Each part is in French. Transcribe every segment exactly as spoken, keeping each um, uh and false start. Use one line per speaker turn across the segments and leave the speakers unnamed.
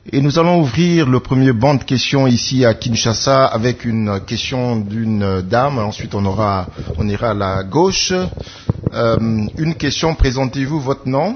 Et nous allons ouvrir le premier banc de questions ici à Kinshasa avec une question d'une dame. Ensuite, on aura, on ira à la gauche. Euh, une question, présentez-vous votre nom.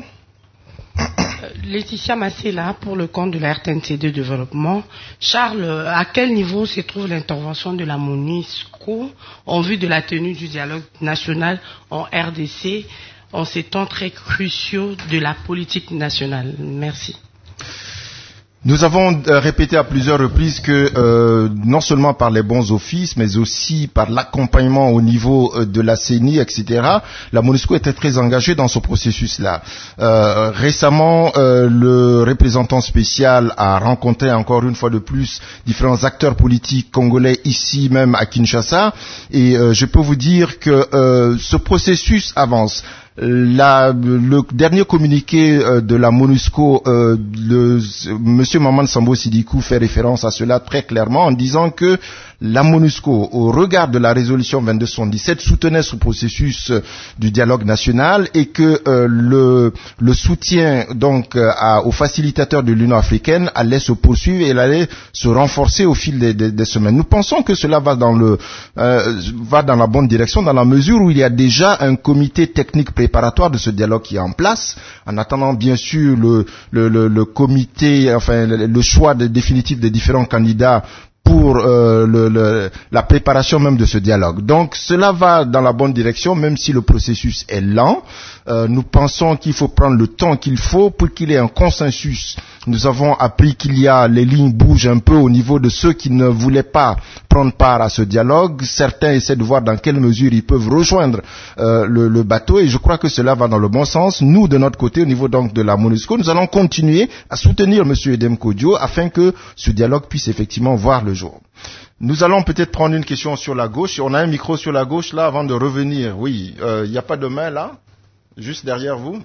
Laetitia Massela pour le compte de la R T N C de développement. Charles, à quel niveau se trouve l'intervention de la MONUSCO en vue de la tenue du dialogue national en R D C en ces temps très cruciaux de la politique nationale? Merci.
Nous avons euh, répété à plusieurs reprises que euh, non seulement par les bons offices, mais aussi par l'accompagnement au niveau euh, de la C E N I, et cetera, la MONUSCO était très engagée dans ce processus-là. Euh, récemment, euh, le représentant spécial a rencontré encore une fois de plus différents acteurs politiques congolais ici même à Kinshasa, et euh, je peux vous dire que euh, ce processus avance. La, le dernier communiqué euh, de la MONUSCO, euh, le, Monsieur Maman Sambo Sidikou fait référence à cela très clairement en disant que la MONUSCO, au regard de la résolution vingt-deux soixante-dix-sept, soutenait ce processus euh, du dialogue national et que euh, le, le soutien donc euh, à, aux facilitateurs de l'Union africaine allait se poursuivre et il allait se renforcer au fil des, des, des semaines. Nous pensons que cela va dans le euh, va dans la bonne direction dans la mesure où il y a déjà un comité technique préparatoire de ce dialogue qui est en place, en attendant bien sûr le, le, le, le comité, enfin le, le choix de, définitif des différents candidats pour euh, le, le, la préparation même de ce dialogue. Donc cela va dans la bonne direction, même si le processus est lent. Euh, nous pensons qu'il faut prendre le temps qu'il faut pour qu'il y ait un consensus. Nous avons appris qu'il y a, les lignes bougent un peu au niveau de ceux qui ne voulaient pas prendre part à ce dialogue. Certains essaient de voir dans quelle mesure ils peuvent rejoindre euh, le, le bateau et je crois que cela va dans le bon sens. Nous, de notre côté, au niveau donc de la MONUSCO, nous allons continuer à soutenir M. Edem Kodio afin que ce dialogue puisse effectivement voir le jour. Nous allons peut-être prendre une question sur la gauche. On a un micro sur la gauche là avant de revenir. Oui, il euh, n'y a pas de main là, juste derrière vous.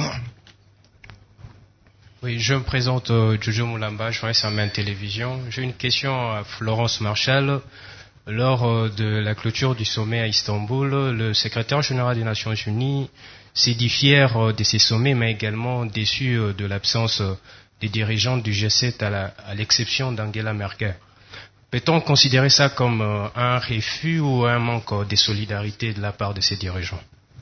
Oui, je me présente euh, Jojo Moulamba, je reste à Main Télévision. J'ai une question à Florence Marshall. Lors euh, de la clôture du sommet à Istanbul, le secrétaire général des Nations Unies s'est dit fier euh, de ces sommets, mais également déçu euh, de l'absence euh, des dirigeants du G sept à, la, à l'exception d'Angela Merkel. Peut-on considérer ça comme euh, un refus ou un manque euh, de solidarité de la part de ces dirigeants?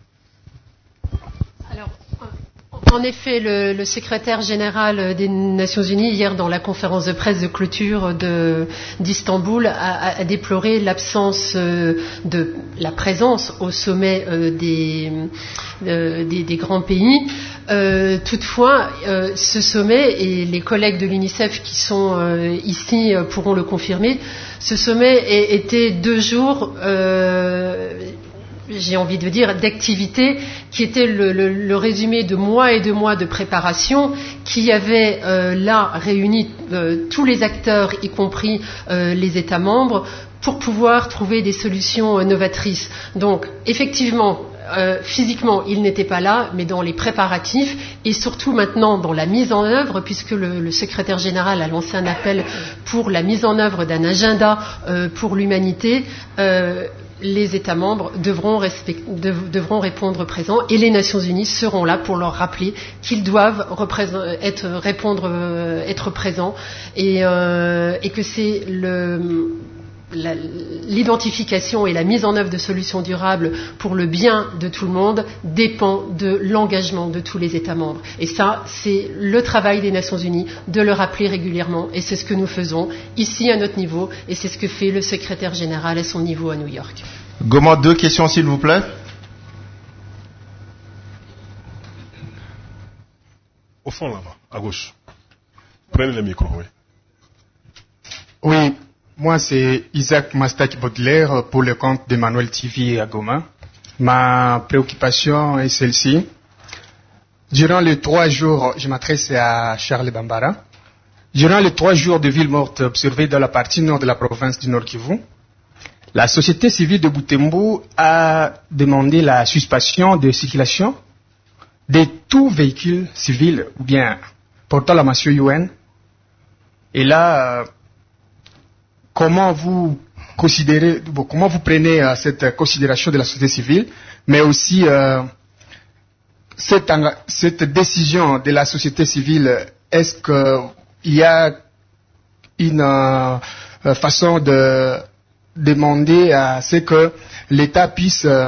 Alors, en effet, le, le secrétaire général des Nations Unies, hier dans la conférence de presse de clôture de, d'Istanbul, a, a déploré l'absence euh, de la présence au sommet euh, des, euh, des, des grands pays. Euh, toutefois, euh, ce sommet, et les collègues de l'UNICEF qui sont euh, ici euh, pourront le confirmer, ce sommet a, était deux jours... Euh, j'ai envie de dire, d'activités qui étaient le, le, le résumé de mois et de mois de préparation qui avait euh, là réuni euh, tous les acteurs, y compris euh, les États membres, pour pouvoir trouver des solutions euh, novatrices. Donc, effectivement, euh, physiquement, il n'était pas là, mais dans les préparatifs et surtout maintenant dans la mise en œuvre, puisque le, le secrétaire général a lancé un appel pour la mise en œuvre d'un agenda euh, pour l'humanité. Euh, les États membres devront, respect, dev, devront répondre présents et les Nations Unies seront là pour leur rappeler qu'ils doivent être, répondre, être présents et, euh, et que c'est le, la, l'identification et la mise en œuvre de solutions durables pour le bien de tout le monde dépend de l'engagement de tous les États membres. Et ça, c'est le travail des Nations Unies de le rappeler régulièrement et c'est ce que nous faisons ici à notre niveau et c'est ce que fait le secrétaire général à son niveau à New York.
Goma, deux questions s'il vous plaît.
Au fond là-bas, à gauche. Prenez le micro, oui.
Oui. Moi, c'est Isaac Mastak-Baudelaire pour le compte d'Emmanuel T V à Goma. Ma préoccupation est celle-ci. Durant les trois jours, je m'adresse à Charles Bambara. Durant les trois jours de ville morte observés dans la partie nord de la province du Nord Kivu, la société civile de Butembo a demandé la suspension de circulation de tout véhicule civil ou bien portant la mention U N. Et là, comment vous considérez, comment vous prenez euh, cette considération de la société civile, mais aussi euh, cette, cette décision de la société civile, est-ce que il y a une euh, façon de demander à ce que l'État puisse euh,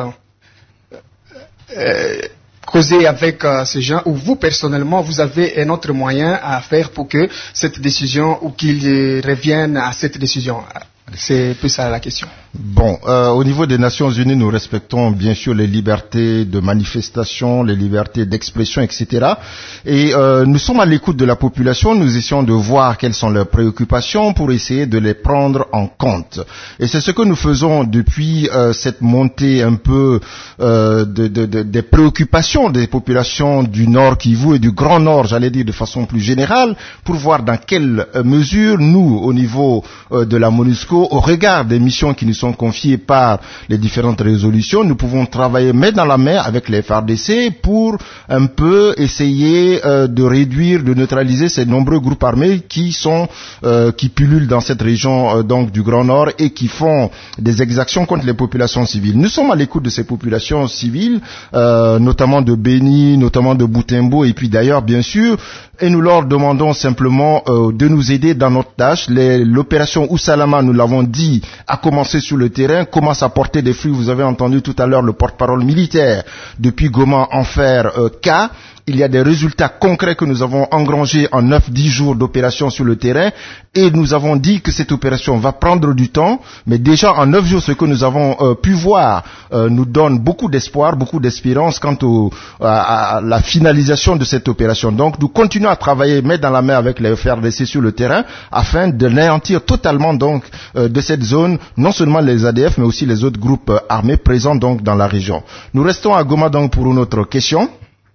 euh, causer avec euh, ces gens, ou vous personnellement, vous avez un autre moyen à faire pour que cette décision, ou qu'ils reviennent à cette décision. C'est plus ça la question.
Bon, euh, au niveau des Nations Unies, nous respectons bien sûr les libertés de manifestation, les libertés d'expression, et cetera. Et euh, nous sommes à l'écoute de la population, nous essayons de voir quelles sont leurs préoccupations pour essayer de les prendre en compte. Et c'est ce que nous faisons depuis euh, cette montée un peu euh, de, de, de, des préoccupations des populations du Nord Kivu et du Grand Nord, j'allais dire de façon plus générale, pour voir dans quelle mesure nous, au niveau euh, de la MONUSCO, au regard des missions qui nous sont confiées par les différentes résolutions, nous pouvons travailler main dans la main avec les F A R D C pour un peu essayer euh, de réduire, de neutraliser ces nombreux groupes armés qui sont euh, qui pullulent dans cette région euh, donc du Grand Nord et qui font des exactions contre les populations civiles. Nous sommes à l'écoute de ces populations civiles, euh, notamment de Beni, notamment de Butembo et puis d'ailleurs bien sûr, et nous leur demandons simplement euh, de nous aider dans notre tâche. Les, l'opération Usalama, nous l'avons dit, a commencé sur le terrain, commence à porter des fruits. Vous avez entendu tout à l'heure le porte-parole militaire depuis Goma en faire euh, cas. Il y a des résultats concrets que nous avons engrangés en neuf dix jours d'opération sur le terrain et nous avons dit que cette opération va prendre du temps, mais déjà en neuf jours, ce que nous avons euh, pu voir euh, nous donne beaucoup d'espoir, beaucoup d'espérance quant au, à, à la finalisation de cette opération. Donc nous continuons à travailler main dans la main avec les F A R D C sur le terrain afin de l'anéantir totalement donc euh, de cette zone, non seulement les A D F mais aussi les autres groupes euh, armés présents donc dans la région. Nous restons à Goma donc pour une autre question.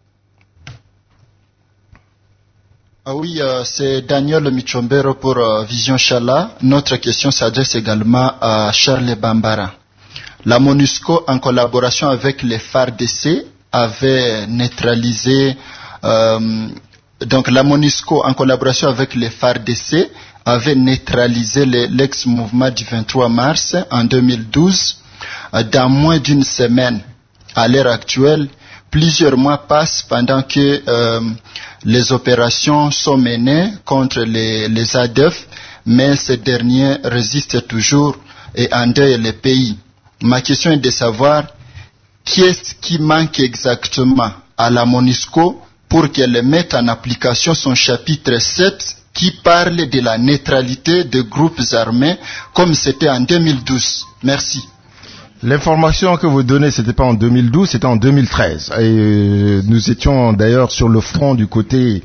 Ah oui, euh, c'est Daniel Michombero pour euh, Vision Chala. Notre question s'adresse également à Charles Bambara. La MONUSCO, en collaboration avec les F A R D C, avait neutralisé... Euh, donc la MONUSCO, en collaboration avec les F A R D C, avait neutralisé les, l'ex-mouvement du vingt-trois mars en deux mille douze. Euh, dans moins d'une semaine, à l'heure actuelle, plusieurs mois passent pendant que euh, les opérations sont menées contre les, les A D F, mais ces derniers résistent toujours et endeuillent le pays. Ma question est de savoir qu'est-ce qui manque exactement à la MONUSCO pour qu'elle mette en application son chapitre sept qui parle de la neutralité des groupes armés comme c'était en deux mille douze. Merci.
L'information que vous donnez, c'était pas en deux mille douze, c'était en deux mille treize. Et euh, nous étions d'ailleurs sur le front du côté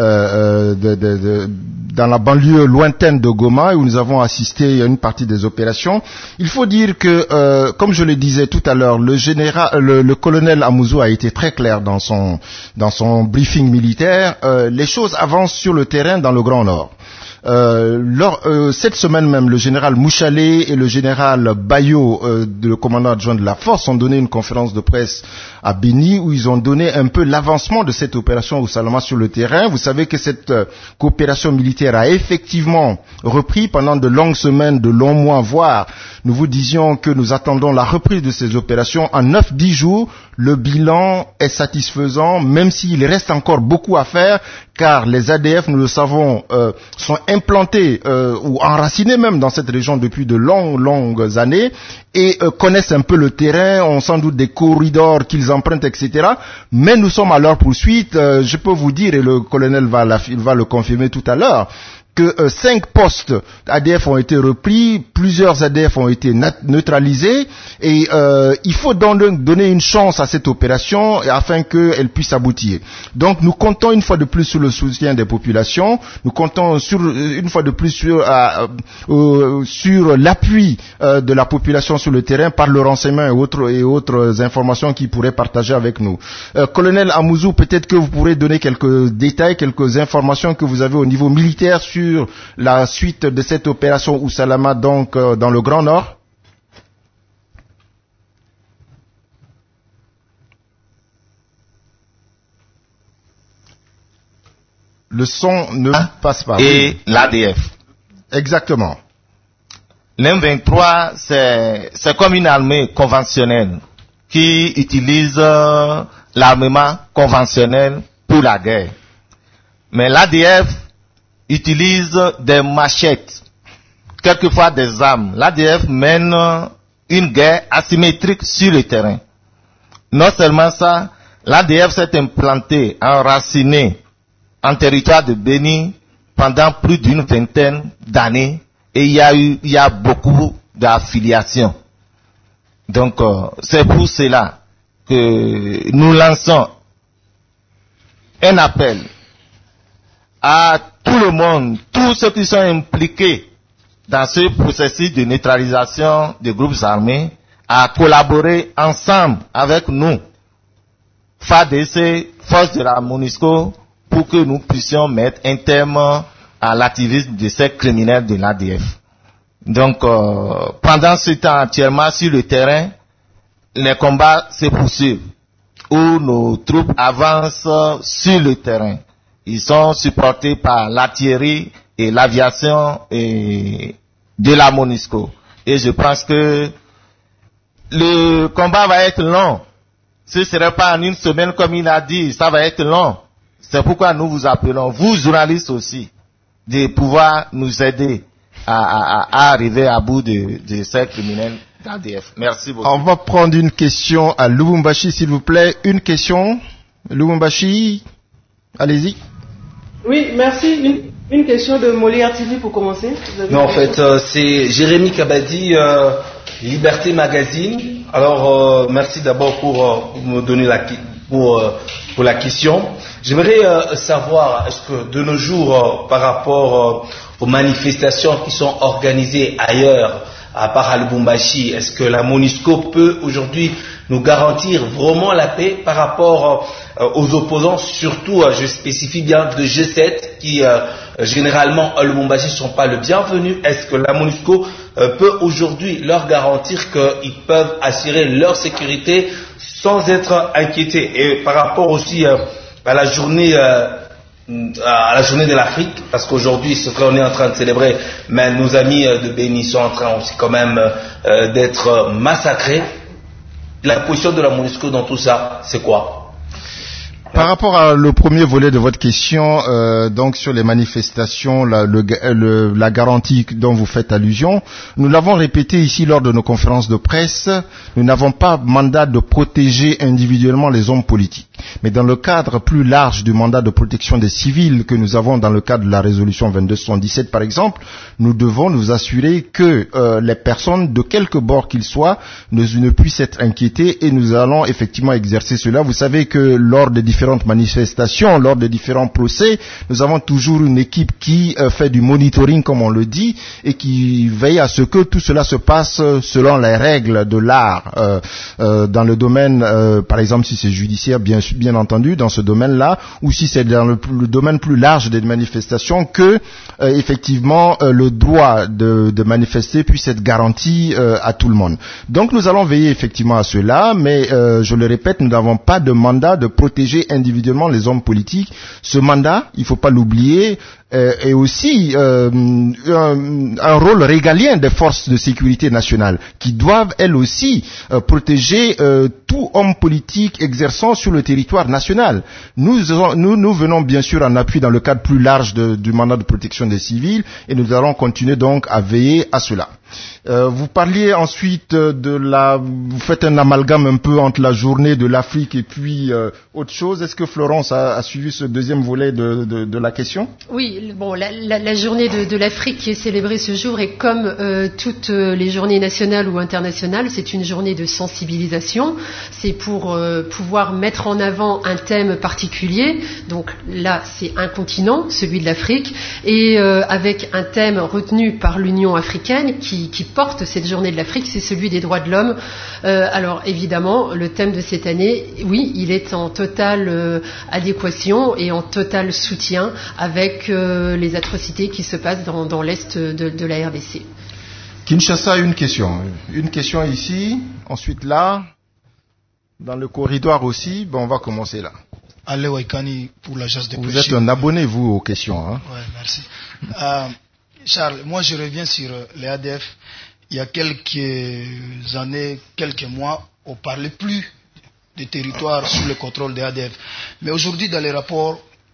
euh, de, de, de, dans la banlieue lointaine de Goma où nous avons assisté à une partie des opérations. Il faut dire que, euh, comme je le disais tout à l'heure, le général, le, le colonel Amouzou a été très clair dans son dans son briefing militaire. Euh, les choses avancent sur le terrain dans le Grand Nord. Euh, lors, euh, cette semaine même, le général Mouchalé et le général Bayo, euh, le commandant adjoint de la force, ont donné une conférence de presse à Beni où ils ont donné un peu l'avancement de cette opération Usalama sur le terrain. Vous savez que cette euh, coopération militaire a effectivement repris pendant de longues semaines, de longs mois, voire nous vous disions que nous attendons la reprise de ces opérations en neuf dix jours. Le bilan est satisfaisant, même s'il reste encore beaucoup à faire, car les A D F, nous le savons, euh, sont implantés euh, ou enracinés même dans cette région depuis de longues, longues années et euh, connaissent un peu le terrain, ont sans doute des corridors qu'ils empruntent, et cetera. Mais nous sommes à leur poursuite. Euh, je peux vous dire, et le colonel va, la, va le confirmer tout à l'heure, que euh, cinq postes A D F ont été repris, plusieurs A D F ont été neutralisés et euh, il faut donc donner une chance à cette opération afin qu'elle puisse aboutir. Donc nous comptons une fois de plus sur le soutien des populations, nous comptons sur, une fois de plus sur, euh, euh, sur l'appui euh, de la population sur le terrain par le renseignement et autres, et autres informations qu'ils pourraient partager avec nous. Euh, colonel Amouzou, peut-être que vous pourrez donner quelques détails, quelques informations que vous avez au niveau militaire sur sur la suite de cette opération Usalama donc euh, dans le Grand Nord. Le son ne ah, passe pas.
Et oui. L'A D F.
Exactement.
L'M vingt-trois, c'est, c'est comme une armée conventionnelle qui utilise euh, l'armement conventionnel pour la guerre. Mais l'A D F utilisent des machettes, quelquefois des armes. L'A D F mène une guerre asymétrique sur le terrain. Non seulement ça, l'A D F s'est implanté, enraciné en territoire de Béni pendant plus d'une vingtaine d'années et il y a eu, il y a beaucoup d'affiliations. Donc, euh, c'est pour cela que nous lançons un appel à tout le monde, tous ceux qui sont impliqués dans ce processus de neutralisation des groupes armés, à collaborer ensemble avec nous, F A D C, force de la MONUSCO, pour que nous puissions mettre un terme à l'activisme de ces criminels de l'A D F. Donc, euh, pendant ce temps actuellement sur le terrain, les combats se poursuivent, où nos troupes avancent sur le terrain. Ils sont supportés par l'artillerie et l'aviation et de la MONUSCO. Et je pense que le combat va être long. Ce ne serait pas en une semaine comme il a dit, ça va être long. C'est pourquoi nous vous appelons, vous journalistes aussi, de pouvoir nous aider à, à, à arriver à bout de, de ces criminels d'A D F. Merci beaucoup.
On va prendre une question à Lubumbashi, s'il vous plaît. Une question. Lubumbashi, allez-y.
Oui, merci. Une, une question de Molière T V pour commencer.
Non, en fait, euh, c'est Jérémy Kabadi, euh, Liberté Magazine. Alors, euh, merci d'abord pour, euh, pour me donner la, pour, euh, pour la question. J'aimerais euh, savoir, est-ce que de nos jours, euh, par rapport euh, aux manifestations qui sont organisées ailleurs, à part à Lubumbashi, est-ce que la MONUSCO peut aujourd'hui nous garantir vraiment la paix par rapport euh, aux opposants, surtout, euh, je spécifie bien, de G sept, qui euh, généralement à Lubumbashi ne sont pas le bienvenu. Est-ce que la MONUSCO euh, peut aujourd'hui leur garantir qu'ils peuvent assurer leur sécurité sans être inquiétés? Et par rapport aussi euh, à la journée euh, à la journée de l'Afrique, parce qu'aujourd'hui c'est vrai, on est en train de célébrer, mais nos amis de Béni sont en train aussi quand même euh, d'être massacrés. La position de la MONUSCO dans tout ça, c'est quoi?
Par rapport à le premier volet de votre question, euh, donc sur les manifestations, la, le, le, la garantie dont vous faites allusion, nous l'avons répété ici lors de nos conférences de presse, nous n'avons pas mandat de protéger individuellement les hommes politiques. Mais dans le cadre plus large du mandat de protection des civils que nous avons dans le cadre de la résolution vingt-deux soixante-dix-sept par exemple, nous devons nous assurer que euh, les personnes, de quelque bord qu'ils soient, ne, ne puissent être inquiétées et nous allons effectivement exercer cela. Vous savez que lors des différentes manifestations, lors des différents procès, nous avons toujours une équipe qui euh, fait du monitoring, comme on le dit, et qui veille à ce que tout cela se passe selon les règles de l'art. Euh, euh, dans le domaine, euh, par exemple, si c'est judiciaire, bien, bien entendu, dans ce domaine-là, ou si c'est dans le, le domaine plus large des manifestations, que euh, effectivement euh, le droit de, de manifester puisse être garanti euh, à tout le monde. Donc nous allons veiller effectivement à cela, mais euh, je le répète, nous n'avons pas de mandat de protéger individuellement les hommes politiques. Ce mandat, il ne faut pas l'oublier, euh, est aussi euh, un, un rôle régalien des forces de sécurité nationales qui doivent elles aussi euh, protéger euh, tout homme politique exerçant sur le territoire national. Nous, nous, nous venons bien sûr en appui dans le cadre plus large de, du mandat de protection des civils et nous allons continuer donc à veiller à cela. Euh, vous parliez ensuite de la, vous faites un amalgame un peu entre la journée de l'Afrique et puis euh, autre chose. Est-ce que Florence a, a suivi ce deuxième volet de, de, de la question?
Oui, bon, la, la, la journée de, de l'Afrique qui est célébrée ce jour est comme euh, toutes les journées nationales ou internationales, c'est une journée de sensibilisation. C'est pour euh, pouvoir mettre en avant un thème particulier. Donc là, c'est un continent, celui de l'Afrique, et euh, avec un thème retenu par l'Union africaine qui Qui, qui porte cette journée de l'Afrique, c'est celui des droits de l'homme. Euh, alors évidemment, le thème de cette année, oui, il est en totale euh, adéquation et en total soutien avec euh, les atrocités qui se passent dans, dans l'est de, de la R D C.
Kinshasa, une question. Une question ici, ensuite là, dans le corridor aussi. Bon, on va commencer là.
Ale Waikani pour l'agence de
Vous êtes un abonné, vous, aux questions. Hein?
Oui, merci. Euh, Charles, moi je reviens sur les A D F. Il y a quelques années, quelques mois, on ne parlait plus des territoires sous le contrôle des A D F. Mais aujourd'hui, dans les rapports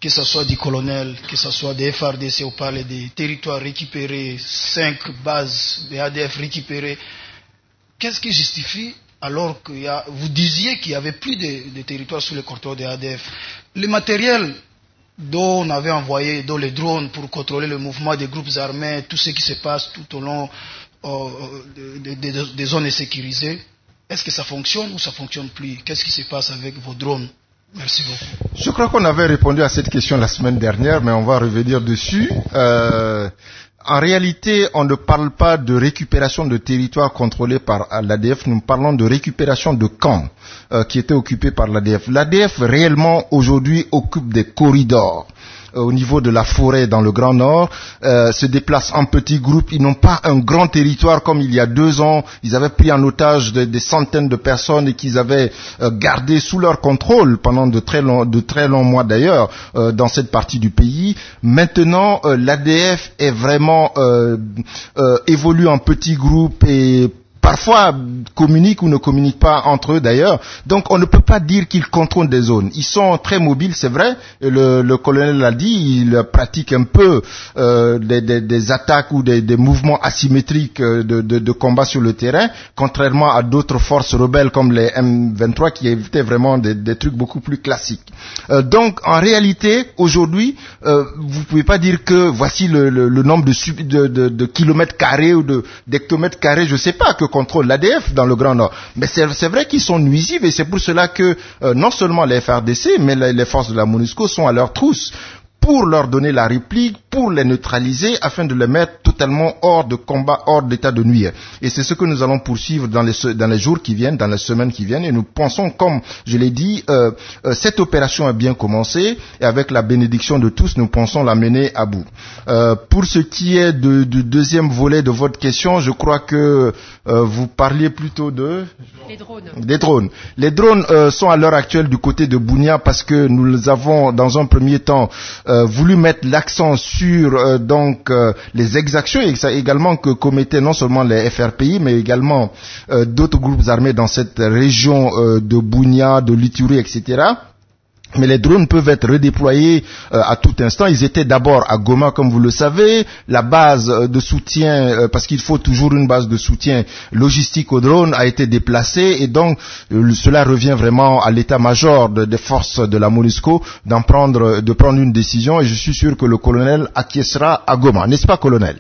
que ce soit du colonel, que ce soit des F R D C, on parle des territoires récupérés, cinq bases des A D F récupérées. Qu'est-ce qui justifie alors que y a, vous disiez qu'il n'y avait plus de, de territoires sous le contrôle des A D F? Le matériel dont on avait envoyé, dont les drones pour contrôler le mouvement des groupes armés, tout ce qui se passe tout au long euh, des de, de, de zones sécurisées, est-ce que ça fonctionne ou ça ne fonctionne plus? Qu'est-ce qui se passe avec vos drones? Merci beaucoup.
Je crois qu'on avait répondu à cette question la semaine dernière, mais on va revenir dessus. Euh, en réalité, on ne parle pas de récupération de territoires contrôlés par l'A D F, nous parlons de récupération de camps euh, qui étaient occupés par l'A D F. L'A D F, réellement, aujourd'hui, occupe des corridors au niveau de la forêt dans le Grand Nord, euh, se déplacent en petits groupes. Ils n'ont pas un grand territoire comme il y a deux ans. Ils avaient pris en otage de, des centaines de personnes et qu'ils avaient euh, gardé sous leur contrôle pendant de très longs, de très longs mois d'ailleurs euh, dans cette partie du pays. Maintenant, euh, l'A D F est vraiment euh, euh, évolue en petits groupes et parfois communiquent ou ne communiquent pas entre eux d'ailleurs. Donc on ne peut pas dire qu'ils contrôlent des zones. Ils sont très mobiles, c'est vrai. Le, le colonel l'a dit, ils pratiquent un peu euh, des, des, des attaques ou des, des mouvements asymétriques de, de, de combat sur le terrain, contrairement à d'autres forces rebelles comme les M vingt-trois qui évitaient vraiment des, des trucs beaucoup plus classiques. Euh, donc en réalité, aujourd'hui, euh, vous pouvez pas dire que voici le, le, le nombre de, de, de, de kilomètres carrés ou de d'hectomètres carrés, je sais pas, que contrôle l'A D F dans le Grand Nord. Mais c'est, c'est vrai qu'ils sont nuisibles et c'est pour cela que euh, non seulement les F R D C, mais les, les forces de la MONUSCO sont à leur trousse pour leur donner la réplique, pour les neutraliser, afin de les mettre totalement hors de combat, hors d'état de nuire. Et c'est ce que nous allons poursuivre dans les, dans les jours qui viennent, dans les semaines qui viennent. Et nous pensons, comme je l'ai dit, euh, euh, cette opération a bien commencé, et avec la bénédiction de tous, nous pensons la mener à bout. Euh, pour ce qui est de, du deuxième volet de votre question, je crois que euh, vous parliez plutôt de...
Les drones.
Des drones. Les drones euh, sont à l'heure actuelle du côté de Bunia parce que nous avons, dans un premier temps, euh, voulu mettre l'accent sur euh, donc euh, les exactions et ça également que commettaient non seulement les F R P I mais également euh, d'autres groupes armés dans cette région euh, de Bunia, de l'Ituri, et cetera. Mais les drones peuvent être redéployés euh, à tout instant. Ils étaient d'abord à Goma, comme vous le savez. La base euh, de soutien, euh, parce qu'il faut toujours une base de soutien logistique aux drones, a été déplacée. Et donc, euh, cela revient vraiment à l'état-major de, des forces de la MONUSCO d'en prendre, de prendre une décision. Et je suis sûr que le colonel acquiescera à Goma. N'est-ce pas, colonel?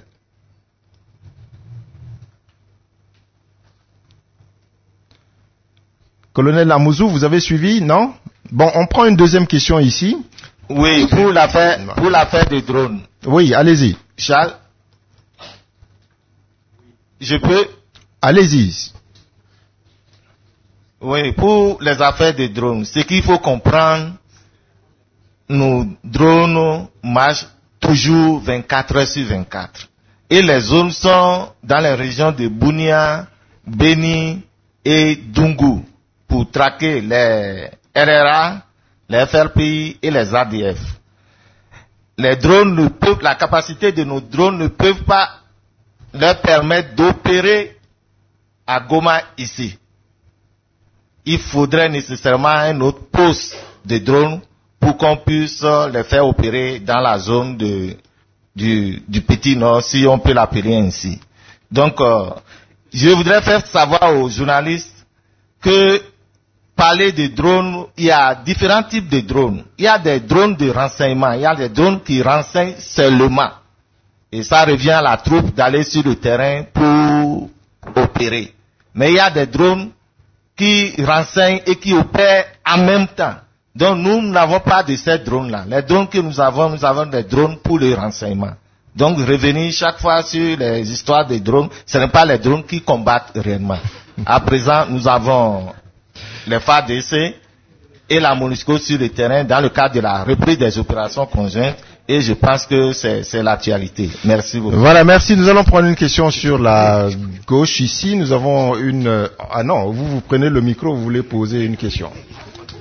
Colonel Amouzou, vous avez suivi, non? Bon, on prend une deuxième question ici.
Oui, pour l'affaire, pour l'affaire des drones.
Oui, allez-y.
Charles, je peux?
Allez-y.
Oui, pour les affaires des drones, ce qu'il faut comprendre, nos drones marchent toujours vingt-quatre heures sur vingt-quatre. Et les zones sont dans les régions de Bunia, Beni et Dungu pour traquer les R R A, les F R P I et les A D F. Les drones ne peuvent, la capacité de nos drones ne peuvent pas leur permettre d'opérer à Goma ici. Il faudrait nécessairement un autre poste de drones pour qu'on puisse les faire opérer dans la zone de, du, du Petit Nord, si on peut l'appeler ainsi. Donc, euh, je voudrais faire savoir aux journalistes que parler de drones, il y a différents types de drones. Il y a des drones de renseignement, il y a des drones qui renseignent seulement. Et ça revient à la troupe d'aller sur le terrain pour opérer. Mais il y a des drones qui renseignent et qui opèrent en même temps. Donc nous n'avons pas de ces drones-là. Les drones que nous avons, nous avons des drones pour le renseignement. Donc revenir chaque fois sur les histoires des drones, ce n'est pas les drones qui combattent réellement. À présent, nous avons les F A R D C et la MONUSCO sur le terrain dans le cadre de la reprise des opérations conjointes et je pense que c'est, c'est l'actualité. Merci beaucoup.
Voilà, merci. Nous allons prendre une question sur la gauche ici. Nous avons une... Ah non, vous, vous prenez le micro, vous voulez poser une question.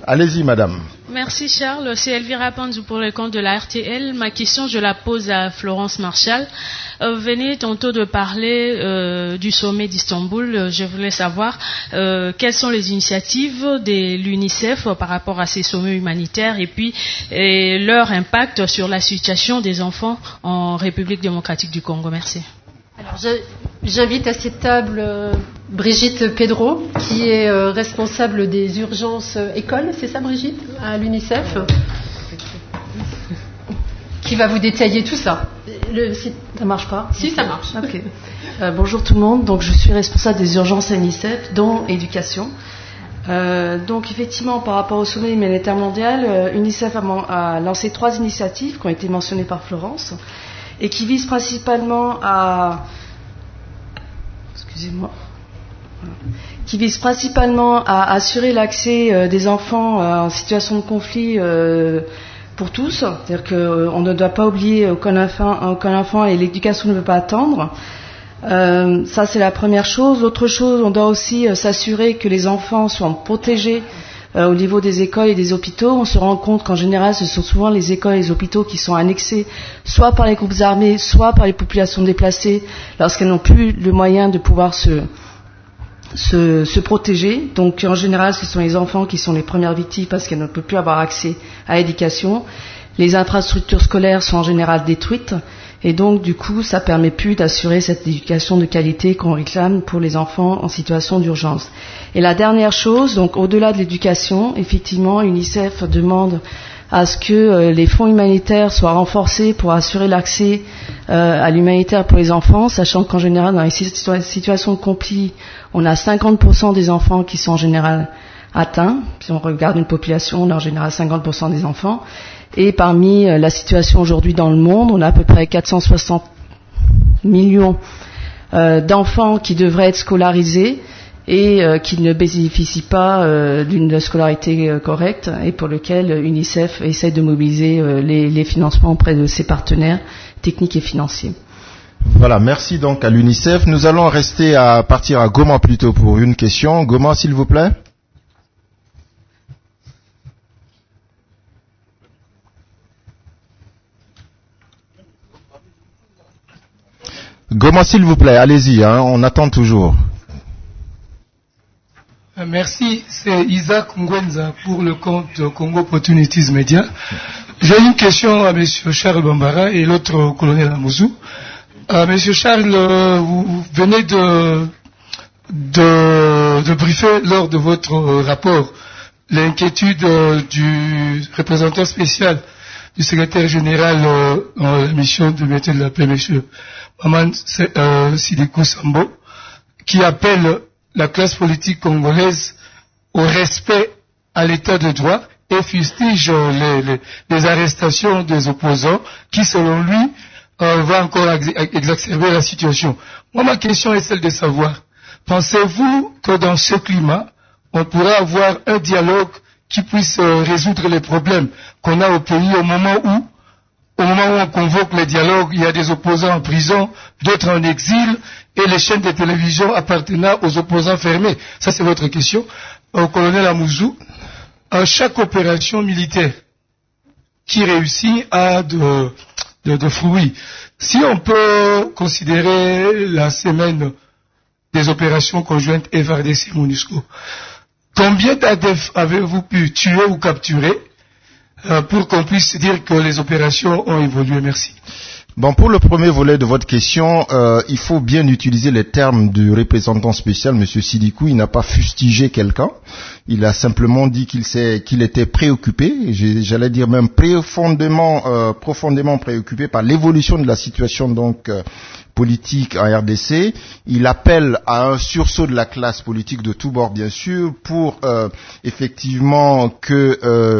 Allez-y, madame.
Merci Charles, c'est Elvira Panzou pour le compte de la R T L. Ma question, je la pose à Florence Marchal. Euh, vous venez tantôt de parler euh, du sommet d'Istanbul. Je voulais savoir euh, quelles sont les initiatives de l'UNICEF par rapport à ces sommets humanitaires et puis et leur impact sur la situation des enfants en République démocratique du Congo. Merci.
Alors, j'invite à cette table euh, Brigitte Pedro, qui est euh, responsable des urgences euh, écoles, c'est ça Brigitte, à l'UNICEF, qui va vous détailler tout ça. Le, si,
ça marche pas?
Si, ça marche.
Ok. Euh, bonjour tout le monde. Donc, je suis responsable des urgences à l'UNICEF, dont éducation. Euh, donc, effectivement, par rapport au sommet humanitaire mondial, euh, UNICEF a, a lancé trois initiatives qui ont été mentionnées par Florence et qui visent principalement à, excusez-moi, qui visent principalement à assurer l'accès euh, des enfants euh, en situation de conflit euh, pour tous. C'est-à-dire qu'on euh, ne doit pas oublier aucun enfant, aucun enfant et l'éducation ne peut pas attendre. Euh, ça, c'est la première chose. L'autre chose, on doit aussi euh, s'assurer que les enfants soient protégés euh, au niveau des écoles et des hôpitaux. On se rend compte qu'en général, ce sont souvent les écoles et les hôpitaux qui sont annexés soit par les groupes armés, soit par les populations déplacées lorsqu'elles n'ont plus le moyen de pouvoir se, se, se protéger. Donc, en général, ce sont les enfants qui sont les premières victimes parce qu'elles ne peuvent plus avoir accès à l'éducation. Les infrastructures scolaires sont en général détruites. Et donc, du coup, ça ne permet plus d'assurer cette éducation de qualité qu'on réclame pour les enfants en situation d'urgence. Et la dernière chose, donc au-delà de l'éducation, effectivement, UNICEF demande à ce que euh, les fonds humanitaires soient renforcés pour assurer l'accès euh, à l'humanitaire pour les enfants, sachant qu'en général, dans les situa- situations de conflit, on a cinquante pour cent des enfants qui sont en général atteints. Si on regarde une population, on a en général cinquante pour cent des enfants. Et parmi euh, la situation aujourd'hui dans le monde, on a à peu près quatre cent soixante millions euh, d'enfants qui devraient être scolarisés et euh, qui ne bénéficient pas euh, d'une scolarité euh, correcte et pour lequel euh, UNICEF essaie de mobiliser euh, les, les financements auprès de ses partenaires techniques et financiers.
Voilà, merci donc à l'UNICEF. Nous allons rester à partir à Goma plutôt pour une question. Goma, s'il vous plaît. Goma, s'il vous plaît, allez-y, hein, on attend toujours.
Merci, c'est Isaac Ngwenza pour le compte Congo Opportunities Media. J'ai une question à M. Charles Bambara et l'autre au colonel Amouzou. Euh, M. Charles, vous venez de, de, de briefer lors de votre rapport l'inquiétude du représentant spécial du secrétaire général euh, dans la mission de maintien de la paix, M. Maman euh, Sidikou Sambo, qui appelle la classe politique congolaise au respect à l'état de droit et fustige les, les, les arrestations des opposants qui, selon lui, euh, va encore exacerber la situation. Moi, ma question est celle de savoir, pensez-vous que dans ce climat, on pourra avoir un dialogue qui puisse euh, résoudre les problèmes qu'on a au pays au moment où Au moment où on convoque les dialogues, il y a des opposants en prison, d'autres en exil, et les chaînes de télévision appartenant aux opposants fermées. Ça, c'est votre question. Au colonel Amouzou, à chaque opération militaire qui réussit a de, de, de fruits. Si on peut considérer la semaine des opérations conjointes F A R D C-MONUSCO, combien d'A D F avez-vous pu tuer ou capturer pour qu'on puisse dire que les opérations ont évolué? Merci.
Bon, pour le premier volet de votre question, euh, il faut bien utiliser les termes du représentant spécial, M. Sidikou. Il n'a pas fustigé quelqu'un. Il a simplement dit qu'il s'est, qu'il était préoccupé, j'allais dire même profondément, euh, profondément préoccupé par l'évolution de la situation donc euh, politique en R D C. Il appelle à un sursaut de la classe politique de tous bords, bien sûr, pour euh, effectivement que euh,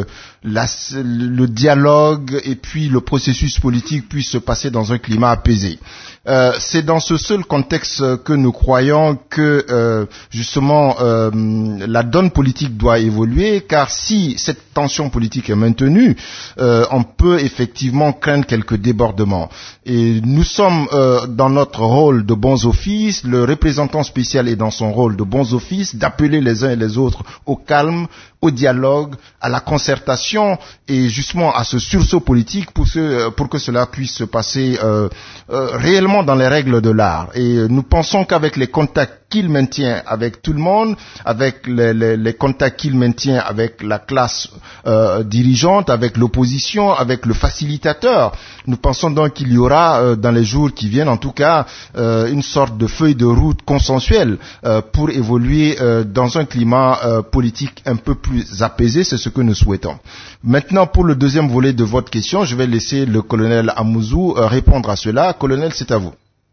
la, le dialogue et puis le processus politique puisse se passer dans un climat apaisé. Euh, c'est dans ce seul contexte que nous croyons que euh, justement euh, la donne politique doit évoluer, car si cette tension politique est maintenue, euh, on peut effectivement craindre quelques débordements. Et nous sommes euh, dans notre rôle de bons offices, le représentant spécial est dans son rôle de bons offices, d'appeler les uns et les autres au calme, au dialogue, à la concertation et justement à ce sursaut politique pour, ce, pour que cela puisse se passer euh, euh, réellement dans les règles de l'art. Et nous pensons qu'avec les contacts qu'il maintient avec tout le monde, avec les, les, les contacts qu'il maintient avec la classe euh, dirigeante, avec l'opposition, avec le facilitateur, nous pensons donc qu'il y aura euh, dans les jours qui viennent en tout cas euh, une sorte de feuille de route consensuelle euh, pour évoluer euh, dans un climat euh, politique un peu plus apaisé, c'est ce que nous souhaitons. Maintenant, pour le deuxième volet de votre question, je vais laisser le colonel Amouzou euh, répondre à cela. Colonel, c'est à vous.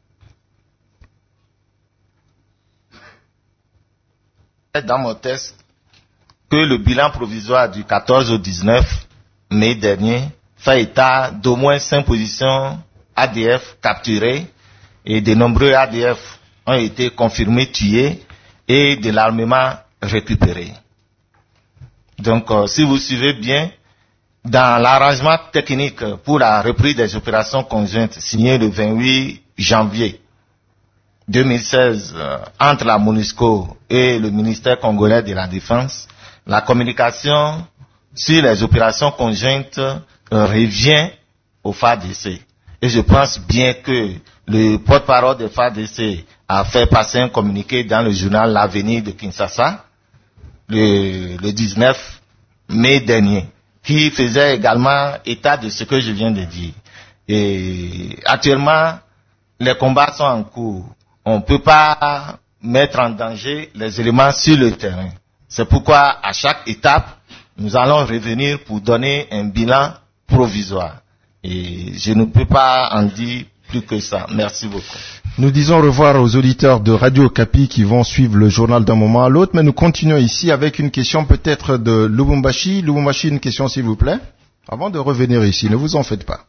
Dans mon texte que le bilan provisoire du quatorze au dix-neuf mai dernier fait état d'au moins cinq positions A D F capturées et de nombreux A D F ont été confirmés tués et de l'armement récupéré. Donc, euh, si vous suivez bien, dans l'arrangement technique pour la reprise des opérations conjointes signé le vingt-huit janvier deux mille seize euh, entre la MONUSCO et le ministère congolais de la Défense, la communication sur les opérations conjointes euh, revient au F A D C. Et je pense bien que le porte-parole de F A D C a fait passer un communiqué dans le journal L'Avenir de Kinshasa le, le dix-neuf mai dernier, qui faisait également état de ce que je viens de dire. Et actuellement, les combats sont en cours. On ne peut pas mettre en danger les éléments sur le terrain. C'est pourquoi, à chaque étape, nous allons revenir pour donner un bilan provisoire. Et je ne peux pas en dire plus que ça. Merci beaucoup.
Nous disons au revoir aux auditeurs de Radio Okapi qui vont suivre le journal d'un moment à l'autre, mais nous continuons ici avec une question peut-être de Lubumbashi. Lubumbashi, une question s'il vous plaît, avant de revenir ici, ne vous en faites pas.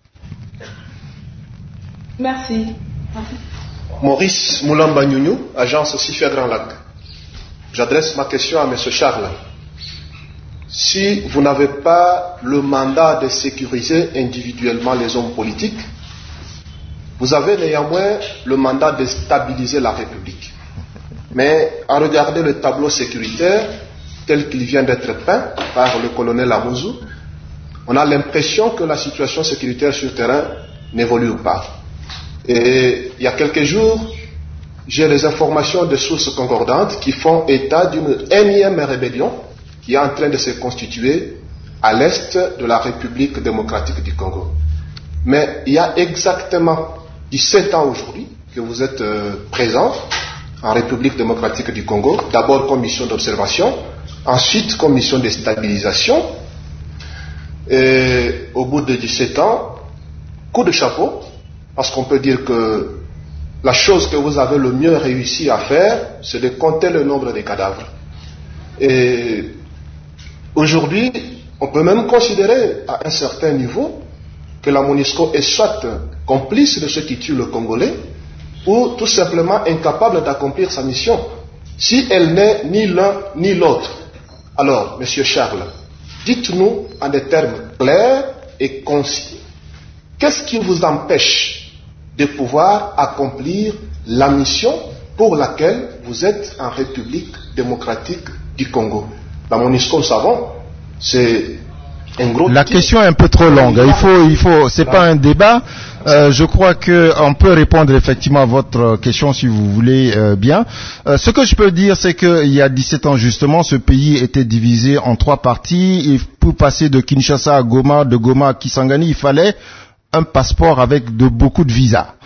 Merci. Merci.
Maurice Moulamba Nyunyu, agence Sifia Grand Lac. J'adresse ma question à M. Charles. Si vous n'avez pas le mandat de sécuriser individuellement les hommes politiques, vous avez néanmoins le mandat de stabiliser la République. Mais à regarder le tableau sécuritaire tel qu'il vient d'être peint par le colonel Amouzou, on a l'impression que la situation sécuritaire sur le terrain n'évolue pas. Et il y a quelques jours, j'ai les informations de sources concordantes qui font état d'une énième rébellion qui est en train de se constituer à l'est de la République démocratique du Congo. Mais il y a exactement dix-sept ans aujourd'hui que vous êtes euh, présent en République démocratique du Congo, d'abord comme mission d'observation, ensuite comme mission de stabilisation. Et au bout de dix-sept ans, coup de chapeau, parce qu'on peut dire que la chose que vous avez le mieux réussi à faire, c'est de compter le nombre de cadavres. Et aujourd'hui, on peut même considérer à un certain niveau que la MONUSCO est soit complice de ceux qui tuent le Congolais, ou tout simplement incapable d'accomplir sa mission, si elle n'est ni l'un ni l'autre. Alors, Monsieur Charles, dites-nous en des termes clairs et concis, qu'est-ce qui vous empêche de pouvoir accomplir la mission pour laquelle vous êtes en République démocratique du Congo? La MONUSCO, nous savons, c'est un gros...
La question est un peu trop longue. Il faut, il faut, c'est pas un débat. Euh, je crois que on peut répondre effectivement à votre question si vous voulez euh, bien. Euh, ce que je peux dire, c'est qu'il y a dix-sept ans justement, ce pays était divisé en trois parties. Et pour passer de Kinshasa à Goma, de Goma à Kisangani, il fallait un passeport avec de beaucoup de visas.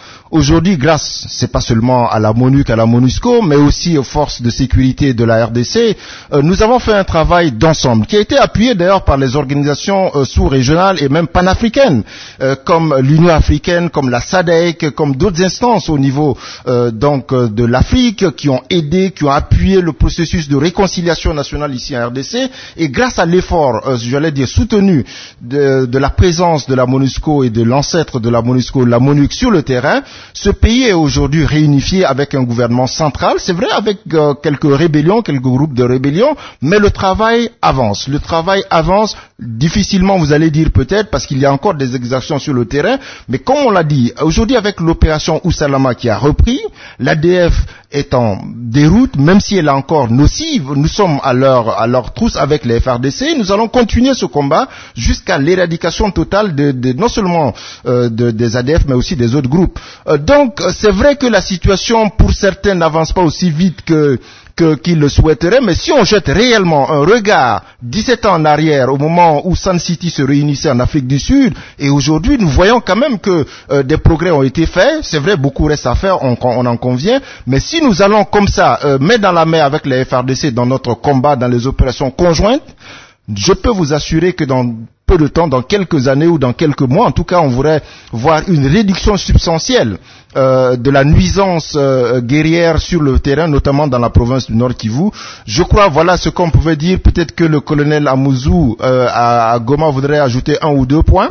Aujourd'hui, grâce, c'est pas seulement à la MONUC, à la MONUSCO, mais aussi aux forces de sécurité de la R D C, euh, nous avons fait un travail d'ensemble qui a été appuyé d'ailleurs par les organisations euh, sous-régionales et même panafricaines, euh, comme l'Union africaine, comme la S A D C, comme d'autres instances au niveau euh, donc euh, de l'Afrique qui ont aidé, qui ont appuyé le processus de réconciliation nationale ici en R D C. Et grâce à l'effort, euh, j'allais dire soutenu de, de la présence de la MONUSCO et de l'ancêtre de la MONUSCO, la MONUC sur le terrain, ce pays est aujourd'hui réunifié avec un gouvernement central, c'est vrai avec euh, quelques rébellions, quelques groupes de rébellions, mais le travail avance. Le travail avance, difficilement vous allez dire peut-être, parce qu'il y a encore des exactions sur le terrain, mais comme on l'a dit, aujourd'hui avec l'opération Oussalama qui a repris, l'A D F est en déroute, même si elle est encore nocive, nous sommes à leur, à leur trousse avec les F R D C, nous allons continuer ce combat jusqu'à l'éradication totale de, de non seulement euh, de, des A D F, mais aussi des autres groupes. Euh, donc, c'est vrai que la situation pour certains n'avance pas aussi vite que que qu'ils le souhaiteraient, mais si on jette réellement un regard dix-sept ans en arrière, au moment où Sun City se réunissait en Afrique du Sud, et aujourd'hui nous voyons quand même que euh, des progrès ont été faits, c'est vrai, beaucoup reste à faire, on, on en convient, mais si nous allons comme ça, euh, main dans la main avec les F R D C dans notre combat, dans les opérations conjointes, je peux vous assurer que dans peu de temps, dans quelques années ou dans quelques mois, en tout cas, on voudrait voir une réduction substantielle euh, de la nuisance euh, guerrière sur le terrain, notamment dans la province du Nord Kivu. Je crois, voilà ce qu'on pouvait dire. Peut-être que le colonel Amouzou euh, à, à Goma voudrait ajouter un ou deux points.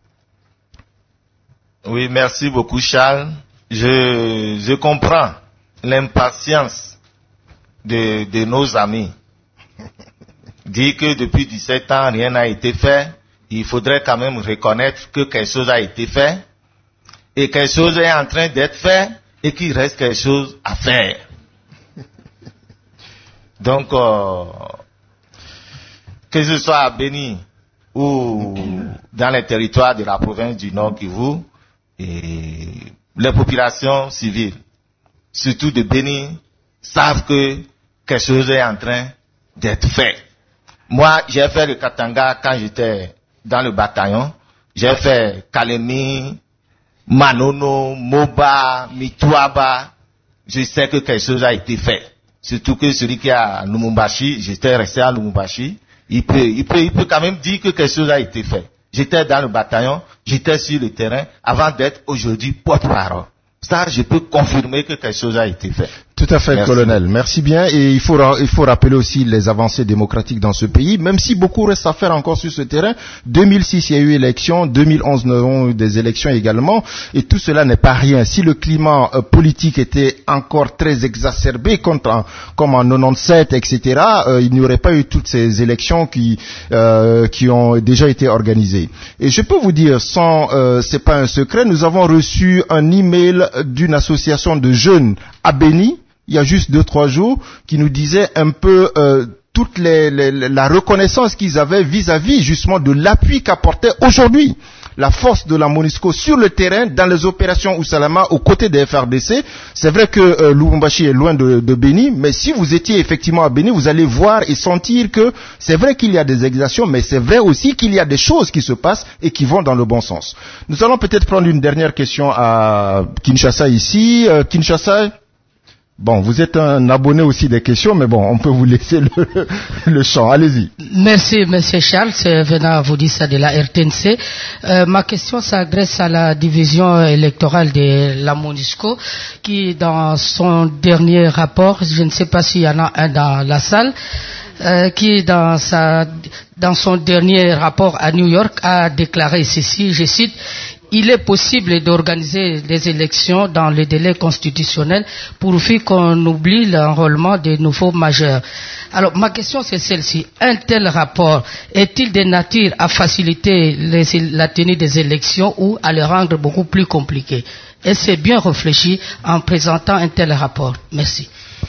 Oui, merci beaucoup, Charles. Je, je comprends l'impatience de, de nos amis. Dire que depuis dix-sept ans, rien n'a été fait, il faudrait quand même reconnaître que quelque chose a été fait, et quelque chose est en train d'être fait, et qu'il reste quelque chose à faire. Donc, euh, que ce soit à Béni, ou dans les territoires de la province du Nord Kivu, et les populations civiles, surtout de Béni, savent que quelque chose est en train d'être fait. Moi, j'ai fait le Katanga quand j'étais dans le bataillon. J'ai fait Kalemi, Manono, Moba, Mitouaba. Je sais que quelque chose a été fait. Surtout que celui qui est à Lumumbashi, j'étais resté à Lumumbashi, il peut, il peut, il peut quand même dire que quelque chose a été fait. J'étais dans le bataillon, j'étais sur le terrain avant d'être aujourd'hui porte-parole. Ça, je peux confirmer que quelque chose a été fait.
Tout à fait,
Merci.
colonel. Merci bien. Et il faut, il faut rappeler aussi les avancées démocratiques dans ce pays, même si beaucoup reste à faire encore sur ce terrain. deux mille six, il y a eu élection. deux mille onze, nous avons eu des élections également. Et tout cela n'est pas rien. Si le climat euh, politique était encore très exacerbé, contre, en, comme en quatre-vingt-dix-sept, et cetera, euh, il n'y aurait pas eu toutes ces élections qui, euh, qui ont déjà été organisées. Et je peux vous dire, sans, euh, c'est pas un secret, nous avons reçu un email d'une association de jeunes à Béni, il y a juste deux, trois jours, qui nous disait un peu euh, toute les, les, la reconnaissance qu'ils avaient vis-à-vis justement de l'appui qu'apportait aujourd'hui la force de la MONUSCO sur le terrain dans les opérations Oussalama aux côtés des F R D C. C'est vrai que euh, Lubumbashi est loin de, de Béni, mais si vous étiez effectivement à Béni, vous allez voir et sentir que c'est vrai qu'il y a des exactions, mais c'est vrai aussi qu'il y a des choses qui se passent et qui vont dans le bon sens. Nous allons peut-être prendre une dernière question à Kinshasa ici. Euh, Kinshasa, bon, vous êtes un abonné aussi des questions, mais bon, on peut vous laisser le, le champ. Allez-y.
Merci, Monsieur Charles. C'est venant vous dire ça de la R T N C. Euh, ma question s'adresse à la division électorale de la MONUSCO, qui, dans son dernier rapport, je ne sais pas s'il y en a un dans la salle, euh, qui, dans sa, dans son dernier rapport à New York, a déclaré ceci, je cite: il est possible d'organiser des élections dans le délai constitutionnel pourvu qu'on oublie l'enrôlement des nouveaux majeurs. Alors, ma question c'est celle-ci. Un tel rapport est-il de nature à faciliter les, la tenue des élections ou à les rendre beaucoup plus compliquées? Et c'est bien réfléchi en présentant un tel rapport. Merci.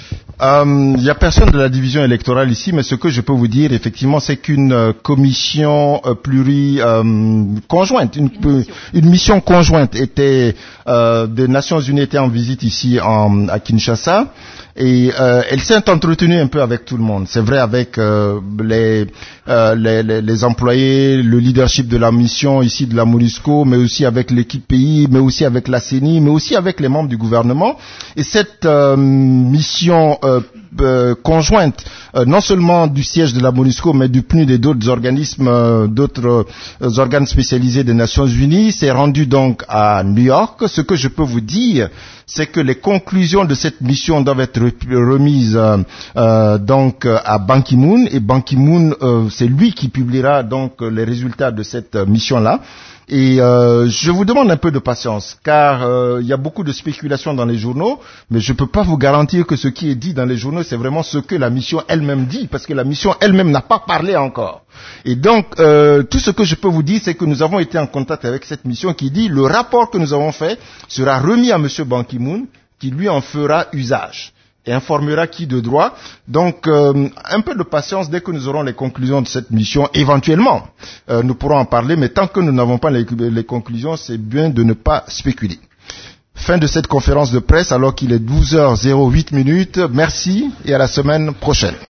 Euh, il n'y a personne de la division électorale ici, mais ce que je peux vous dire, effectivement, c'est qu'une euh, commission euh, pluri euh, conjointe, une, une, mission. une mission conjointe était euh, des Nations Unies était en visite ici en, à Kinshasa. Et euh, elle s'est entretenue un peu avec tout le monde. C'est vrai, avec euh, les, euh, les, les, les employés, le leadership de la mission ici de la MONUSCO, mais aussi avec l'équipe pays, mais aussi avec la C E N I, mais aussi avec les membres du gouvernement. Et cette euh, mission euh, euh, conjointe, euh, non seulement du siège de la MONUSCO, mais du P N U D et d'autres organismes, euh, d'autres euh, organes spécialisés des Nations Unies, s'est rendue donc à New York. Ce que je peux vous dire, c'est que les conclusions de cette mission doivent être remises euh, euh, donc à Ban Ki-moon, et Ban Ki-moon, euh, c'est lui qui publiera donc les résultats de cette mission-là. Et euh, je vous demande un peu de patience, car euh, il y a beaucoup de spéculations dans les journaux, mais je ne peux pas vous garantir que ce qui est dit dans les journaux, c'est vraiment ce que la mission elle-même dit, parce que la mission elle-même n'a pas parlé encore. Et donc, euh, tout ce que je peux vous dire, c'est que nous avons été en contact avec cette mission qui dit, le rapport que nous avons fait sera remis à M. Ban Ki-moon, qui lui en fera usage et informera qui de droit. Donc, euh, un peu de patience, dès que nous aurons les conclusions de cette mission, éventuellement, euh, nous pourrons en parler, mais tant que nous n'avons pas les, les conclusions, c'est bien de ne pas spéculer. Fin de cette conférence de presse, alors qu'il est douze heures zéro huit minutes. Merci et à la semaine prochaine.